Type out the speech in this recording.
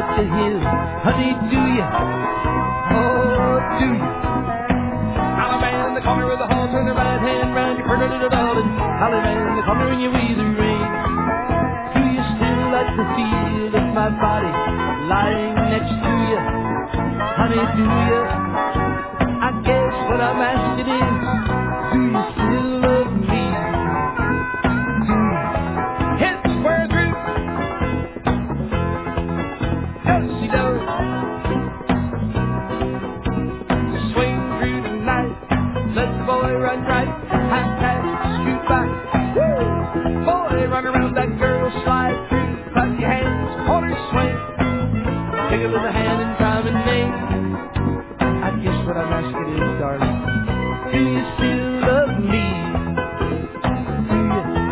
up the hill. Honey, do you? Oh, do you? Alabama in the corner with the horn, turn the right hand round your pretty little darling. Alabama in the corner in your weather rain. Do you still like the feel of my body lying next to you? Honey, do you? I guess what I'm asking is, do you still love me? Do you? Hit square through. Yes, she does. Swing through the night. Let the boy run right. High pass, scoot by. Woo! Boy, run around that girl, slide through. Clap your hands, hold her swing. Take a little hand in time and name. I guess what I'm asking is, darling,